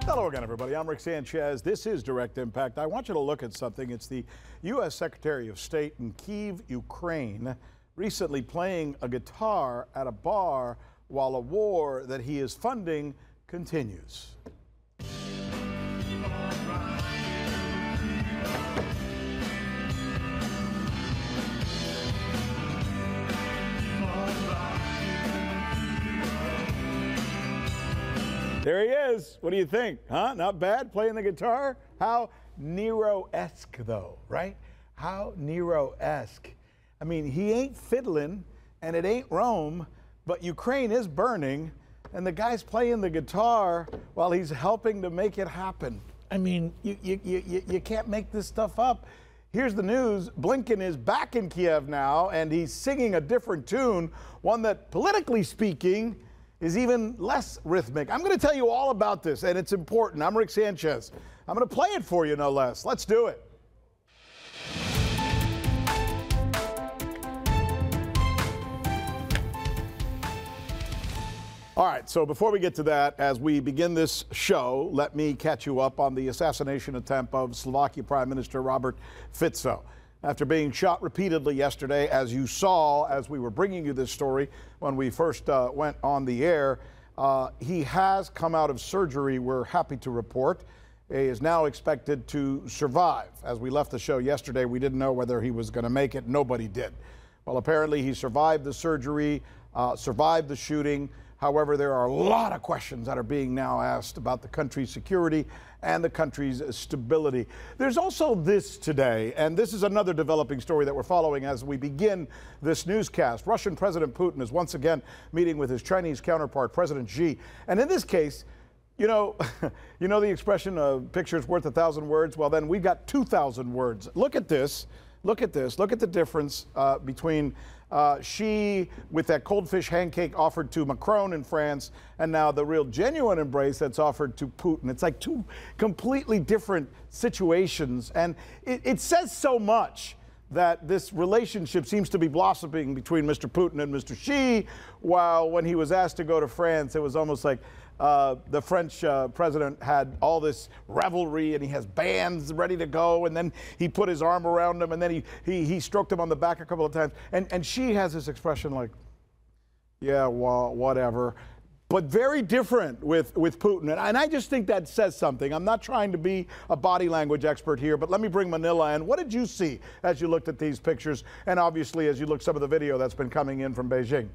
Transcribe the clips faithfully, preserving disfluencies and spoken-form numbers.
Hello again, everybody. I'm Rick Sanchez. This is Direct Impact. I want you to look at something. It's the U S Secretary of State in Kyiv, Ukraine, recently playing a guitar at a bar while a war that he is funding continues. There he is. What do you think? Huh? Not bad playing the guitar? How Nero-esque, though, right? How Nero-esque. I mean, he ain't fiddling, and it ain't Rome, but Ukraine is burning, and the guy's playing the guitar while he's helping to make it happen. I mean, you, you, you, you can't make this stuff up. Here's the news. Blinken is back in Kiev now, and he's singing a different tune, one that, politically speaking, is even less rhythmic. I'm going to tell you all about this, and it's important. I'm Rick Sanchez. I'm going to play it for you, no less. Let's do it. All right, so before we get to that, as we begin this show, let me catch you up on the assassination attempt of Slovakia Prime Minister Robert Fico. After being shot repeatedly yesterday, as you saw as we were bringing you this story when we first uh, went on the air, uh, he has come out of surgery, we're happy to report. He is now expected to survive. As we left the show yesterday, we didn't know whether he was going to make it. Nobody did. Well, apparently he survived the surgery, uh, survived the shooting. However, there are a lot of questions that are being now asked about the country's security and the country's stability. There's also this today, and this is another developing story that we're following as we begin this newscast. Russian President Putin is once again meeting with his Chinese counterpart, President Xi. And in this case, you know, you know the expression, a picture's worth a thousand words? Well, then we've got two thousand words. Look at this. Look at this. Look at the difference uh, between uh, Xi with that cold fish handcake offered to Macron in France, and now the real genuine embrace that's offered to Putin. It's like two completely different situations, and it, it says so much that this relationship seems to be blossoming between Mister Putin and Mister Xi, while when he was asked to go to France, it was almost like Uh, the French uh, president had all this revelry, and he has bands ready to go, and then he put his arm around him, and then he he, he stroked him on the back a couple of times, and and she has this expression like, yeah, well, whatever, but very different with with Putin, and, and I just think that says something. I'm not trying to be a body language expert here, but let me bring Manila in. What did you see as you looked at these pictures, and obviously as you looked some of the video that's been coming in from Beijing?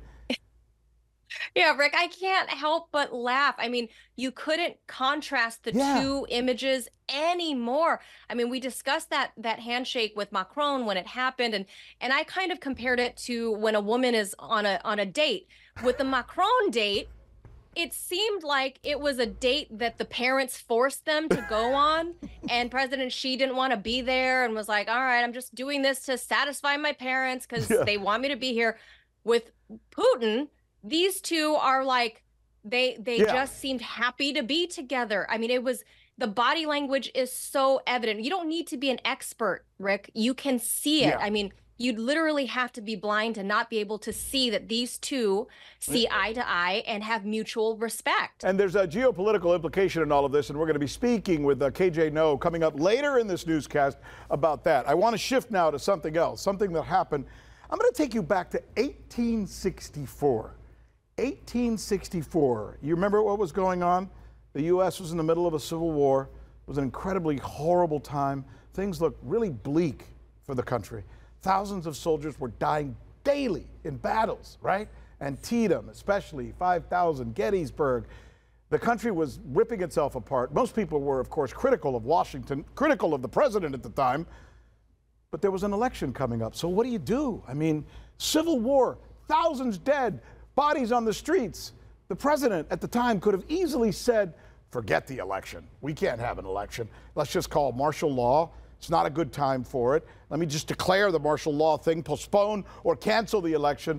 Yeah, Rick, I can't help but laugh. I mean, you couldn't contrast the Yeah. two images anymore. I mean, we discussed that that handshake with Macron when it happened, and and I kind of compared it to when a woman is on a on a date. With the Macron date, it seemed like it was a date that the parents forced them to go on, and President Xi didn't want to be there and was like, all right, I'm just doing this to satisfy my parents because Yeah. they want me to be here. With Putin, these two are like, they they Yeah. just seemed happy to be together. I mean, it was, the body language is so evident. You don't need to be an expert, Rick. You can see it. Yeah. I mean, you'd literally have to be blind to not be able to see that these two see eye to eye and have mutual respect. And there's a geopolitical implication in all of this, and we're going to be speaking with uh, K J Noh coming up later in this newscast about that. I want to shift now to something else, something that happened. I'm going to take you back to eighteen sixty-four. eighteen sixty-four. You remember what was going on? The U S was in the middle of a civil war. It was an incredibly horrible time. Things looked really bleak for the country. Thousands of soldiers were dying daily in battles, right? Antietam, especially, five thousand, Gettysburg. The country was ripping itself apart. Most people were, of course, critical of Washington, critical of the president at the time. But there was an election coming up. So what do you do? I mean, civil war, thousands dead, bodies on the streets. The president at the time could have easily said, forget the election. We can't have an election. Let's just call martial law. It's not a good time for it. Let me just declare the martial law thing, postpone or cancel the election.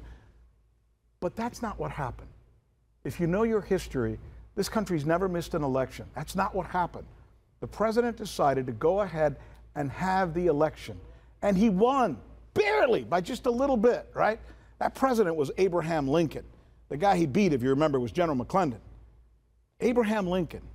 But that's not what happened. If you know your history, this country's never missed an election. That's not what happened. The president decided to go ahead and have the election. And he won, barely, by just a little bit, right? That president was Abraham Lincoln. The guy he beat, if you remember, was General McClellan. Abraham Lincoln.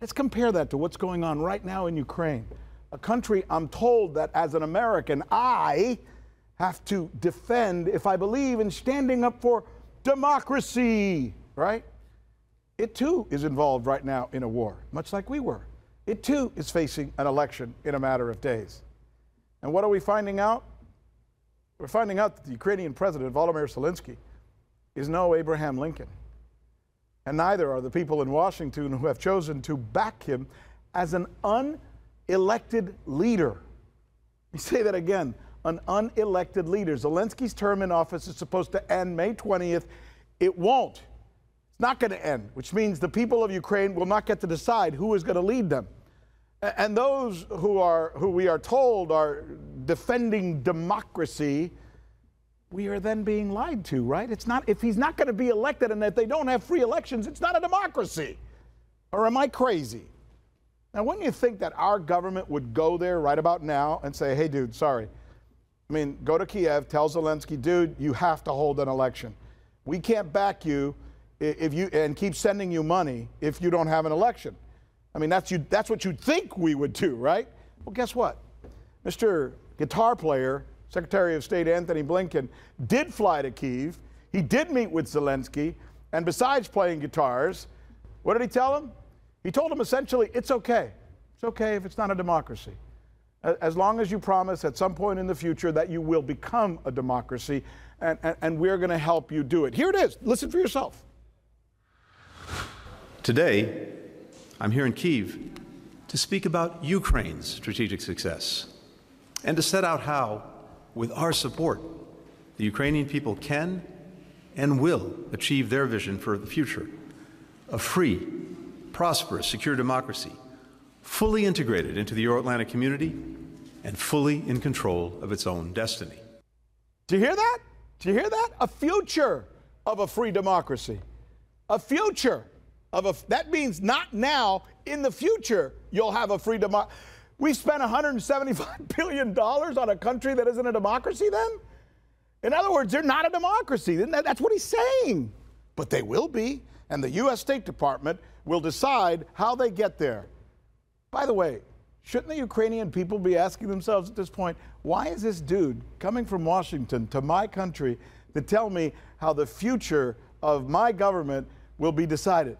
Let's compare that to what's going on right now in Ukraine, a country I'm told that as an American, I have to defend if I believe in standing up for democracy, right? It too is involved right now in a war, much like we were. It too is facing an election in a matter of days. And what are we finding out? We're finding out that the Ukrainian president, Volodymyr Zelensky, is no Abraham Lincoln. And neither are the people in Washington who have chosen to back him as an unelected leader. Let me say that again, an unelected leader. Zelensky's term in office is supposed to end May twentieth. It won't. It's not going to end, which means the people of Ukraine will not get to decide who is going to lead them. And those who are who we are told are defending democracy, we are then being lied to, right? It's not, if he's not going to be elected and if they don't have free elections, it's not a democracy. Or am I crazy? Now, wouldn't you think that our government would go there right about now and say, hey, dude, sorry. I mean, go to Kiev, tell Zelensky, dude, you have to hold an election. We can't back you if you and keep sending you money if you don't have an election. I mean, that's you. That's what you'd think we would do, right? Well, guess what? Mister Guitar player, Secretary of State Anthony Blinken, did fly to Kyiv. He did meet with Zelensky. And besides playing guitars, what did he tell him? He told him essentially, it's okay. It's okay if it's not a democracy. As long as you promise at some point in the future that you will become a democracy, and, and, and we're going to help you do it. Here it is. Listen for yourself. Today, I'm here in Kyiv to speak about Ukraine's strategic success and to set out how, with our support, the Ukrainian people can and will achieve their vision for the future, a free, prosperous, secure democracy, fully integrated into the Euro-Atlantic community and fully in control of its own destiny. Do you hear that? Do you hear that? A future of a free democracy. A future of a, that means not now, in the future, you'll have a free democracy. We spent one hundred seventy-five billion dollars on a country that isn't a democracy then? In other words, they're not a democracy. That's what he's saying. But they will be, and the U S State Department will decide how they get there. By the way, shouldn't the Ukrainian people be asking themselves at this point, why is this dude coming from Washington to my country to tell me how the future of my government will be decided?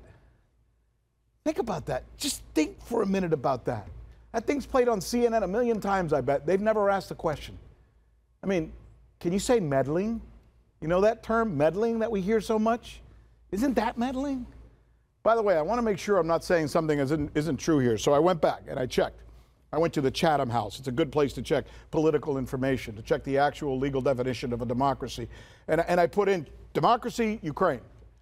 Think about that. Just think for a minute about that. That thing's played on C N N a million times, I bet. They've never asked the question. I mean, can you say meddling? You know that term, meddling, that we hear so much? Isn't that meddling? By the way, I want to make sure I'm not saying something that isn't, isn't true here. So I went back and I checked. I went to the Chatham House. It's a good place to check political information, to check the actual legal definition of a democracy. And, and I put in democracy, Ukraine.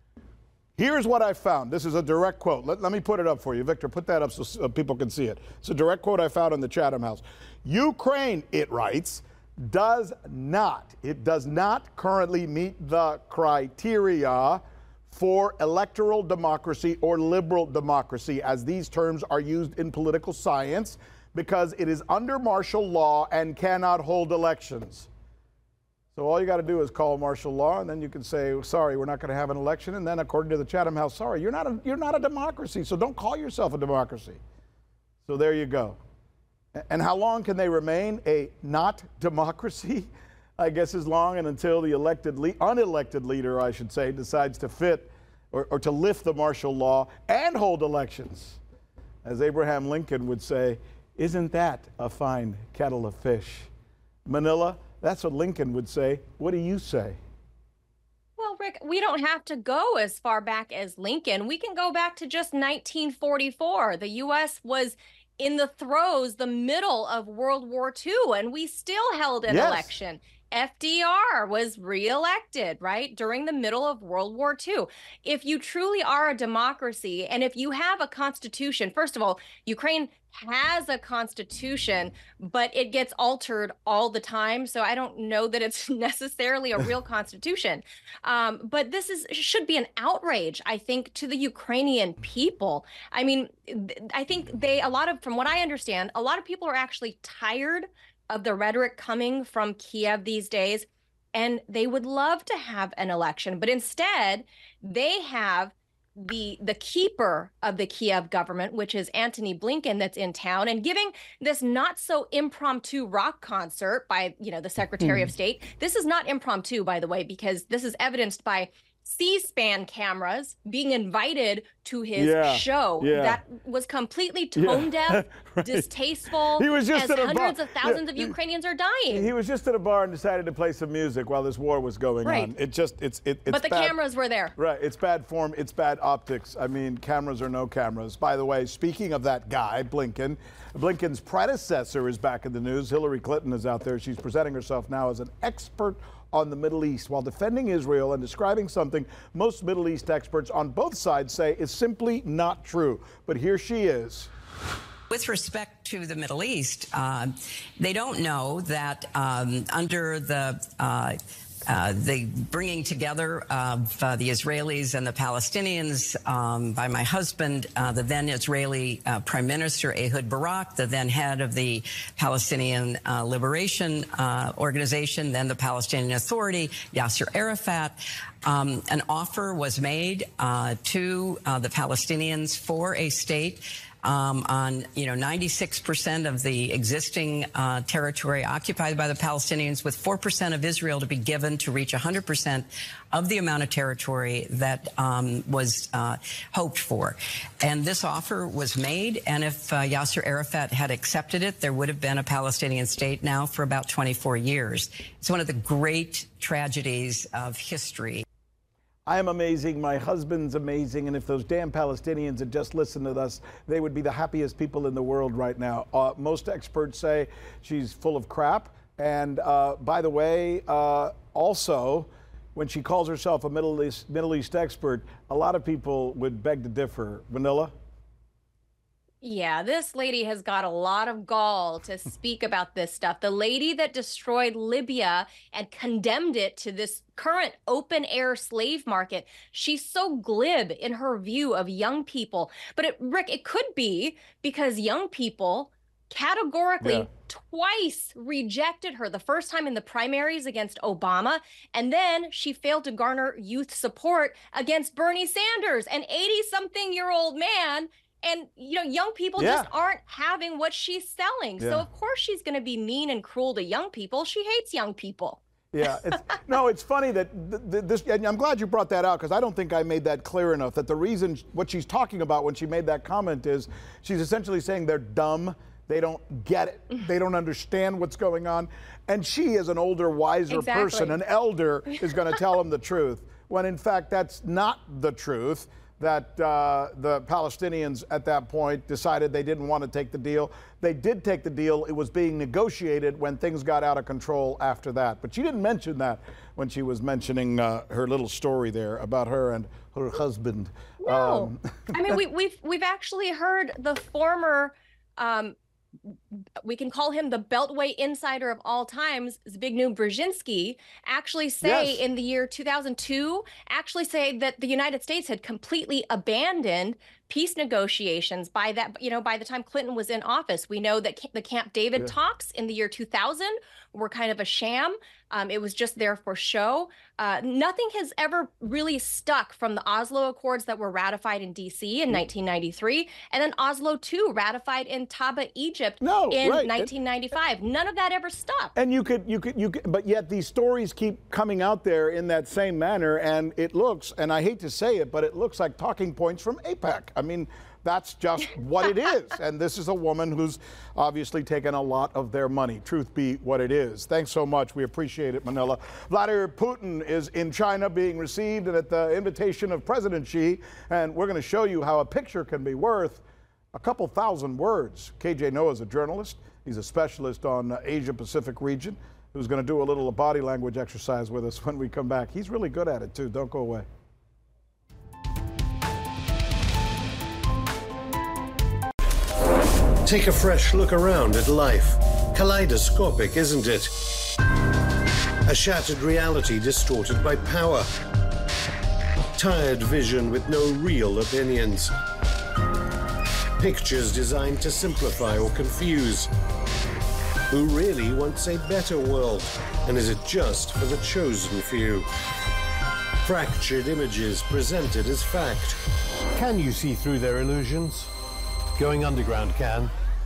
Here's what I found. This is a direct quote. Let, let me put it up for you. Victor, put that up so, so people can see it. It's a direct quote I found in the Chatham House. Ukraine, it writes, does not, it does not currently meet the criteria for electoral democracy or liberal democracy, as these terms are used in political science, because it is under martial law and cannot hold elections. So all you got to do is call martial law, and then you can say, sorry, we're not going to have an election. And then according to the Chatham House, sorry, you're not a, you're not a democracy, so don't call yourself a democracy. So there you go. And how long can they remain a not democracy? I guess as long and until the elected, le unelected leader, I should say, decides to fit or, or to lift the martial law and hold elections. As Abraham Lincoln would say, isn't that a fine kettle of fish? Manila, that's what Lincoln would say. What do you say? Well, Rick, we don't have to go as far back as Lincoln. We can go back to just nineteen forty-four. The U S was in the throes, the middle of World War Two, and we still held an yes. election. F D R was reelected, right, during the middle of World War Two. If you truly are a democracy, and if you have a constitution, first of all, Ukraine has a constitution, but it gets altered all the time. So I don't know that it's necessarily a real constitution. Um, but this is should be an outrage, I think, to the Ukrainian people. I mean, I think they, a lot of, from what I understand, a lot of people are actually tired of the rhetoric coming from Kiev these days, and they would love to have an election, but instead they have the the keeper of the Kiev government, which is Antony Blinken, that's in town, and giving this not so impromptu rock concert by, you know, the Secretary mm. of State. This is not impromptu, by the way, because this is evidenced by C-SPAN cameras being invited to his yeah, show. Yeah. That was completely tone yeah. deaf, right. distasteful, he was just as at a hundreds bar. of thousands yeah. of Ukrainians are dying. He was just at a bar and decided to play some music while this war was going right. on. It just, it's, it, it's But the bad. cameras were there. Right, it's bad form, it's bad optics. I mean, cameras or no cameras. By the way, speaking of that guy, Blinken, Blinken's predecessor is back in the news. Hillary Clinton is out there. She's presenting herself now as an expert on the Middle East while defending Israel and describing something most Middle East experts on both sides say is simply not true. But here she is. With respect to the Middle East, uh, they don't know that um, under the uh, Uh, the bringing together of uh, the Israelis and the Palestinians um, by my husband, uh, the then Israeli uh, Prime Minister Ehud Barak, the then head of the Palestinian uh, Liberation uh, Organization, then the Palestinian Authority, Yasser Arafat. Um, an offer was made uh, to uh, the Palestinians for a state Um, on, you know, ninety-six percent of the existing uh, territory occupied by the Palestinians, with four percent of Israel to be given to reach one hundred percent of the amount of territory that um, was uh, hoped for. And this offer was made, and if uh, Yasser Arafat had accepted it, there would have been a Palestinian state now for about twenty-four years. It's one of the great tragedies of history. I am amazing. My husband's amazing. And if those damn Palestinians had just listened to us, they would be the happiest people in the world right now. Uh, most experts say she's full of crap. And uh, by the way, uh, also, when she calls herself a Middle East, Middle East expert, a lot of people would beg to differ. Vanilla? Yeah, this lady has got a lot of gall to speak about this stuff. The lady that destroyed Libya and condemned it to this current open air slave market. She's so glib in her view of young people. But it, Rick, it could be because young people categorically yeah. twice rejected her. The first time in the primaries against Obama, and then she failed to garner youth support against Bernie Sanders, an eighty-something-year-old man. And, you know, young people yeah. just aren't having what she's selling. Yeah. So, of course, she's going to be mean and cruel to young people. She hates young people. Yeah. It's, no, it's funny that th th this, and I'm glad you brought that out, because I don't think I made that clear enough, that the reason, what she's talking about when she made that comment is she's essentially saying they're dumb. They don't get it. They don't understand what's going on. And she, as an older, wiser exactly. person, an elder, is going to tell them the truth, when in fact that's not the truth. That uh, the Palestinians at that point decided they didn't want to take the deal. They did take the deal. It was being negotiated when things got out of control after that. But she didn't mention that when she was mentioning uh, her little story there about her and her husband. No, um, I mean we, we've we've actually heard the former. Um, we can call him the Beltway insider of all times, Zbigniew Brzezinski, actually say yes. in the year two thousand two, actually say that the United States had completely abandoned peace negotiations by that, you know, by the time Clinton was in office. We know that the Camp David yeah. talks in the year two thousand were kind of a sham. Um, it was just there for show. Uh, nothing has ever really stuck from the Oslo Accords that were ratified in D C in mm. nineteen ninety-three, and then Oslo two ratified in Taba, Egypt no, in right. nineteen ninety-five. None of that ever stuck. And you could, you could, you could, but yet these stories keep coming out there in that same manner, and it looks, and I hate to say it, but it looks like talking points from AIPAC. I mean, that's just what it is. And this is a woman who's obviously taken a lot of their money. Truth be what it is. Thanks so much. We appreciate it, Manila. Vladimir Putin is in China being received and at the invitation of President Xi. And we're going to show you how a picture can be worth a couple thousand words. K J Noah is a journalist. He's a specialist on uh, Asia Pacific region, who's going to do a little body language exercise with us when we come back. He's really good at it, too. Don't go away. Take a fresh look around at life. Kaleidoscopic, isn't it? A shattered reality distorted by power. Tired vision with no real opinions. Pictures designed to simplify or confuse. Who really wants a better world? And is it just for the chosen few? Fractured images presented as fact. Can you see through their illusions? Going underground can.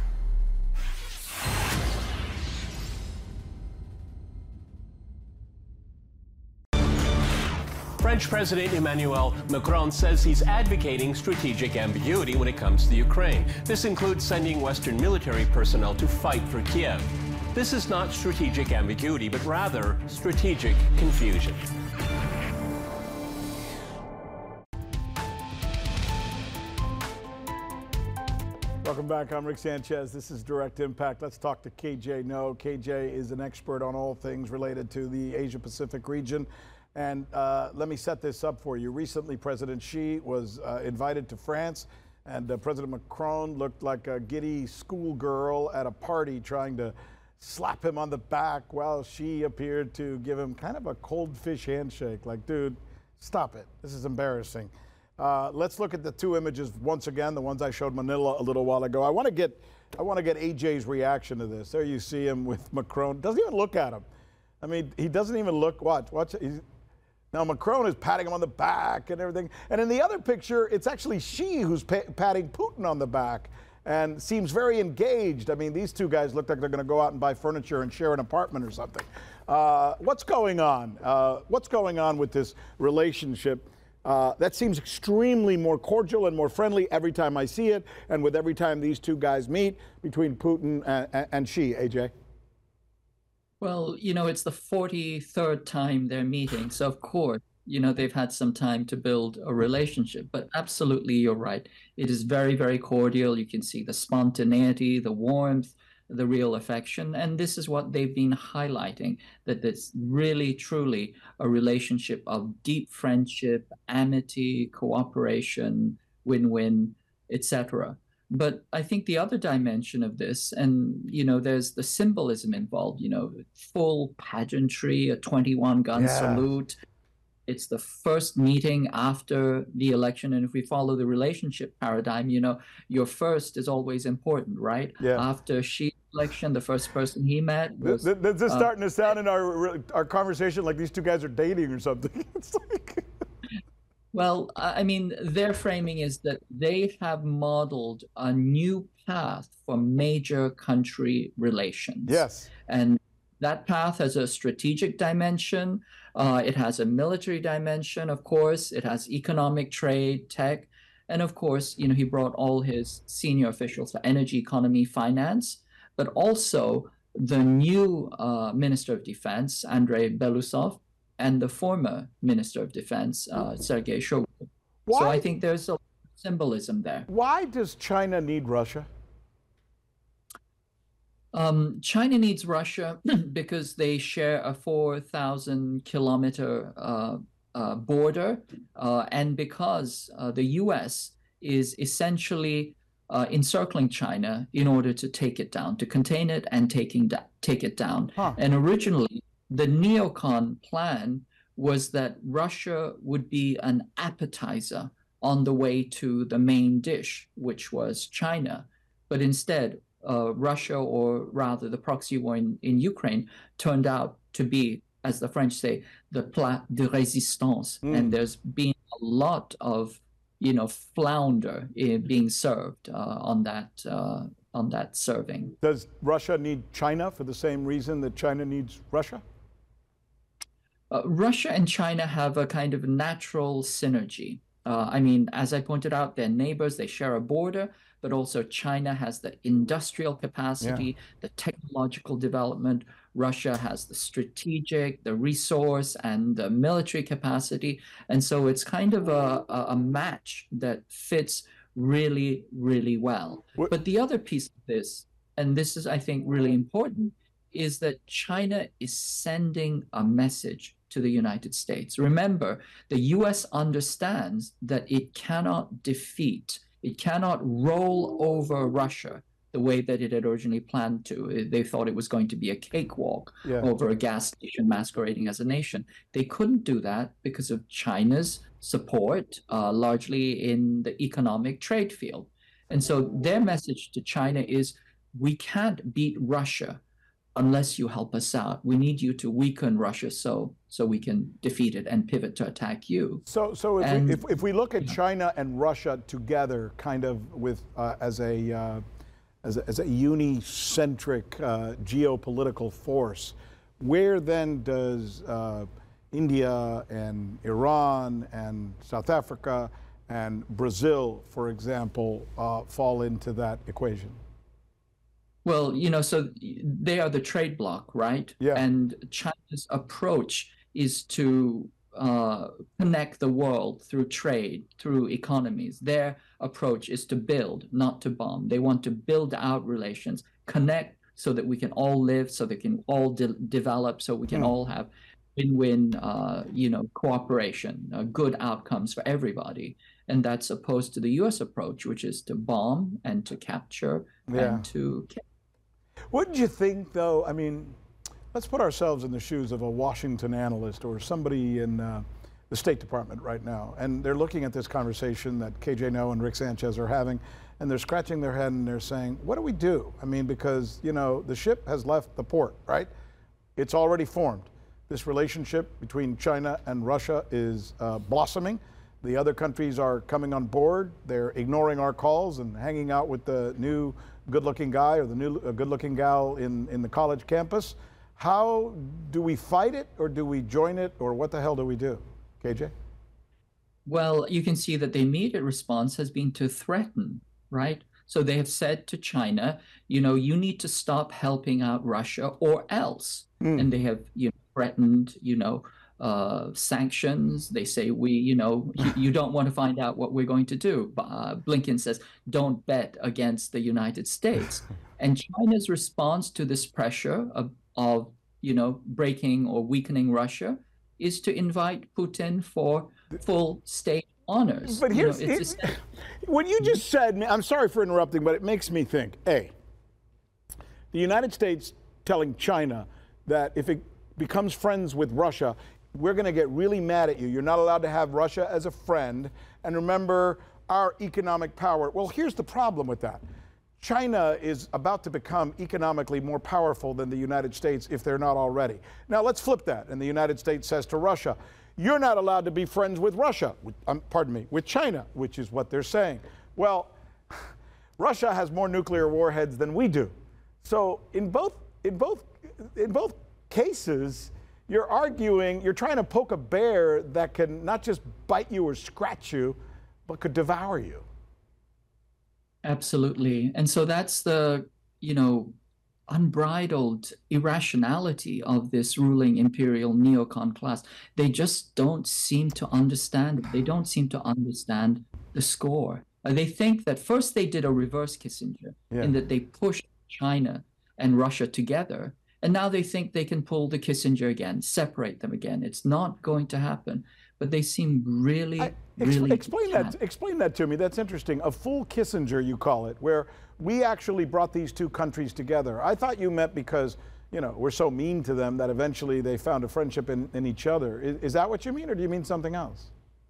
French President Emmanuel Macron says he's advocating strategic ambiguity when it comes to Ukraine. This includes sending Western military personnel to fight for Kiev. This is not strategic ambiguity, but rather strategic confusion. Welcome back. I'm Rick Sanchez. This is Direct Impact. Let's talk to K J Noh. K J is an expert on all things related to the Asia Pacific region. And uh, let me set this up for you. Recently, President Xi was uh, invited to France, and uh, President Macron looked like a giddy schoolgirl at a party trying to slap him on the back while Xi appeared to give him kind of a cold fish handshake. Like, dude, stop it. This is embarrassing. Uh, let's look at the two images once again, the ones I showed Manila a little while ago. I want to get, I want to get A J's reaction to this. There you see him with Macron. Doesn't even look at him. I mean, he doesn't even look. Watch, watch. He's, Now, Macron is patting him on the back and everything. And in the other picture, it's actually Xi who's pa patting Putin on the back and seems very engaged. I mean, these two guys look like they're going to go out and buy furniture and share an apartment or something. Uh, what's going on? Uh, what's going on with this relationship? Uh, that seems extremely more cordial and more friendly every time I see it, and with every time these two guys meet between Putin and, and Xi, A J. Well, you know, it's the forty-third time they're meeting. So, of course, you know, they've had some time to build a relationship. But absolutely, you're right. It is very, very cordial. You can see the spontaneity, the warmth, the real affection. And this is what they've been highlighting, that it's really, truly a relationship of deep friendship, amity, cooperation, win-win, et cetera. But I think the other dimension of this, and, you know, there's the symbolism involved, you know, full pageantry, a twenty-one gun yeah. salute. It's the first meeting after the election. And if we follow the relationship paradigm, you know, your first is always important, right? Yeah. After Xi's election, the first person he met was... This, this is uh, starting to sound in our, our conversation like these two guys are dating or something. It's like... Well, I mean, their framing is that they have modeled a new path for major country relations. Yes. And that path has a strategic dimension. Uh, it has a military dimension, of course. It has economic, trade, tech. And of course, you know, he brought all his senior officials for energy, economy, finance, but also the new uh, Minister of Defense, Andrei Belousov, and the former Minister of Defense, uh, Sergei Shoigu. So I think there's a symbolism there. Why does China need Russia? Um, China needs Russia because they share a four thousand kilometer uh, uh, border, uh, and because uh, the U S is essentially uh, encircling China in order to take it down, to contain it and taking da take it down. Huh. And originally, the neocon plan was that Russia would be an appetizer on the way to the main dish, which was China. But instead, uh, Russia, or rather the proxy war in, in Ukraine, turned out to be, as the French say, the plat de résistance. Mm. And there's been a lot of, you know, flounder in being served uh, on that uh, on that serving. Does Russia need China for the same reason that China needs Russia? Uh, Russia and China have a kind of natural synergy. Uh, I mean, as I pointed out, they're neighbors, they share a border, but also China has the industrial capacity, yeah. the technological development. Russia has the strategic, the resource, and the military capacity. And so it's kind of a, a match that fits really, really well. What? But the other piece of this, and this is, I think, really important, is that China is sending a message to the United States. Remember, the U S understands that it cannot defeat, it cannot roll over Russia the way that it had originally planned to. They thought it was going to be a cakewalk yeah. over a gas station masquerading as a nation. They couldn't do that because of China's support, uh, largely in the economic trade field. And so their message to China is, we can't beat Russia, unless you help us out. We need you to weaken Russia so so we can defeat it and pivot to attack you. So, so if, and, we, if, if we look at yeah. China and Russia together, kind of with uh, as a uh, as a, as a unicentric uh, geopolitical force, where then does uh, India and Iran and South Africa and Brazil, for example, uh, fall into that equation? Well, you know, so they are the trade bloc, right? Yeah. And China's approach is to uh, connect the world through trade, through economies. Their approach is to build, not to bomb. They want to build out relations, connect so that we can all live, so they can all de- develop, so we can Mm. all have win-win, uh, you know, cooperation, uh, good outcomes for everybody. And that's opposed to the U S approach, which is to bomb and to capture Yeah. and to kill. Wouldn't you think, though, I mean, let's put ourselves in the shoes of a Washington analyst or somebody in uh, the State Department right now, and they're looking at this conversation that K J Noh and Rick Sanchez are having, and they're scratching their head and they're saying, what do we do? I mean, because, you know, the ship has left the port, right? It's already formed. This relationship between China and Russia is uh, blossoming. The other countries are coming on board. They're ignoring our calls and hanging out with the new good-looking guy or the new uh, good-looking gal in, in the college campus. How do we fight it, or do we join it, or what the hell do we do? K J? Well, you can see that the immediate response has been to threaten, right? So they have said to China, you know, you need to stop helping out Russia or else. Mm. And they have, you know, threatened, you know, uh, sanctions. They say, we, you know, you, you don't want to find out what we're going to do. Uh, Blinken says, don't bet against the United States. And China's response to this pressure of, of, you know, breaking or weakening Russia is to invite Putin for full state honors. But You know, here's, it's here- a- what you just said, I'm sorry for interrupting, but it makes me think, A, the United States telling China that if it becomes friends with Russia, we're going to get really mad at you. You're not allowed to have Russia as a friend. And remember our economic power. Well, here's the problem with that. China is about to become economically more powerful than the United States if they're not already. Now, let's flip that. And the United States says to Russia, you're not allowed to be friends with Russia, with, um, pardon me, with China, which is what they're saying. Well, Russia has more nuclear warheads than we do. So in both, in both, in both cases, you're arguing, you're trying to poke a bear that can not just bite you or scratch you, but could devour you. Absolutely. And so that's the, you know, unbridled irrationality of this ruling imperial neocon class. They just don't seem to understand it. They don't seem to understand the score. Uh, They think that first they did a reverse Kissinger, Yeah. in that they pushed China and Russia together. And now they think they can pull the Kissinger again, separate them again. It's not going to happen. But they seem really, I- ex- really explain that. detached. Explain that to me. That's interesting. A full Kissinger, you call it, where we actually brought these two countries together. I thought you meant because, you know, we're so mean to them that eventually they found a friendship in, in each other. Is, is that what you mean, or do you mean something else?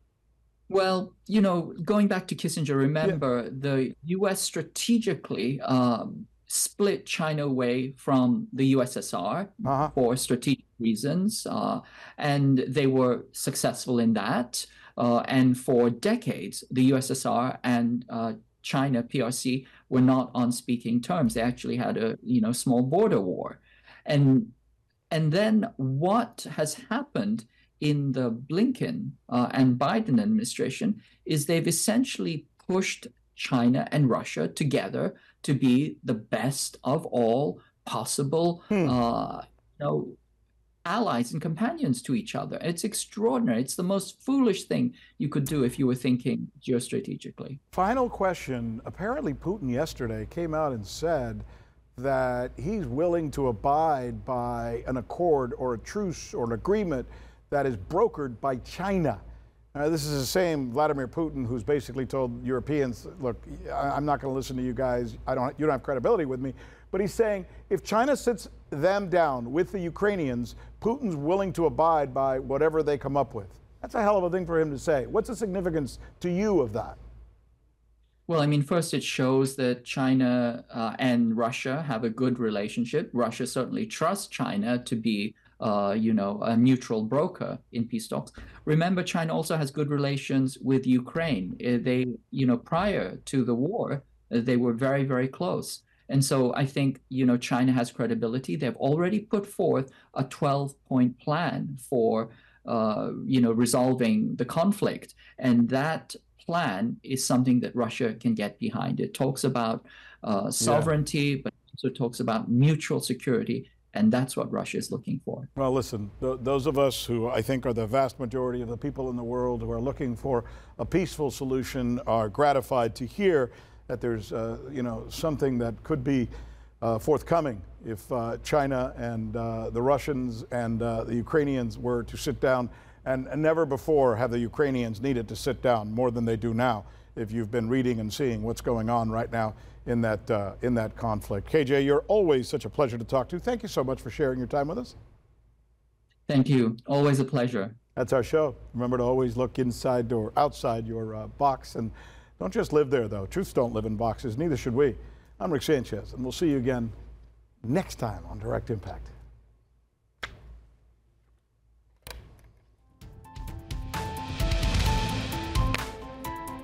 Well, you know, going back to Kissinger, remember the U S strategically um, split China away from the U S S R Uh-huh. for strategic reasons, uh, and they were successful in that. Uh, and for decades, the U S S R and uh, China, P R C, were not on speaking terms. They actually had a, you know, small border war. And and then what has happened in the Blinken uh, and Biden administration is they've essentially pushed China and Russia together to be the best of all possible, Hmm. uh, you know, allies and companions to each other. It's extraordinary. It's the most foolish thing you could do if you were thinking geostrategically. Final question. Apparently, Putin yesterday came out and said that he's willing to abide by an accord or a truce or an agreement that is brokered by China. Uh, this is the same Vladimir Putin who's basically told Europeans, look, I- I'm not going to listen to you guys. I don't, you don't have credibility with me. But he's saying if China sits them down with the Ukrainians, Putin's willing to abide by whatever they come up with. That's a hell of a thing for him to say. What's the significance to you of that? Well, I mean, first it shows that China uh, and Russia have a good relationship. Russia certainly trusts China to be, uh, you know, a neutral broker in peace talks. Remember, China also has good relations with Ukraine. Uh, They, you know, prior to the war, uh, they were very, very close. And so I think, you know, China has credibility. They've already put forth a twelve-point plan for, uh, you know, resolving the conflict. And that plan is something that Russia can get behind. It talks about uh, sovereignty, yeah. but also talks about mutual security, and that's what Russia is looking for. Well, listen, th those of us who I think are the vast majority of the people in the world who are looking for a peaceful solution are gratified to hear that there's, uh, you know, something that could be uh, forthcoming if uh, China and uh, the Russians and uh, the Ukrainians were to sit down. And, and never before have the Ukrainians needed to sit down more than they do now, if you've been reading and seeing what's going on right now in that, uh, in that conflict. K J, you're always such a pleasure to talk to. Thank you so much for sharing your time with us. Thank you. Always a pleasure. That's our show. Remember to always look inside or outside your uh, box. And don't just live there, though. Truths don't live in boxes. Neither should we. I'm Rick Sanchez, and we'll see you again next time on Direct Impact.